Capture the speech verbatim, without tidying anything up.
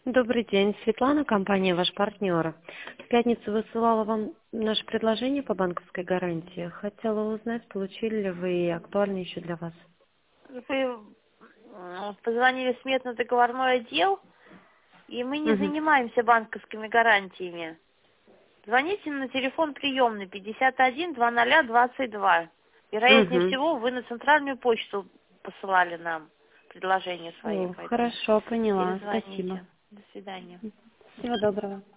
Добрый день, Светлана, компания «Ваш партнер». В пятницу высылала вам наше предложение по банковской гарантии. Хотела узнать, получили ли вы и актуально еще для вас. Вы м, позвонили в сметно-договорной отдел, и мы не Мгм. занимаемся банковскими гарантиями. Звоните на телефон приемный пятьдесят один двадцать двадцать два. Вероятнее Мгм. всего, вы на центральную почту посылали нам предложение свое, О, поэтому хорошо, поняла. Спасибо. перезвоните. До свидания. Всего доброго.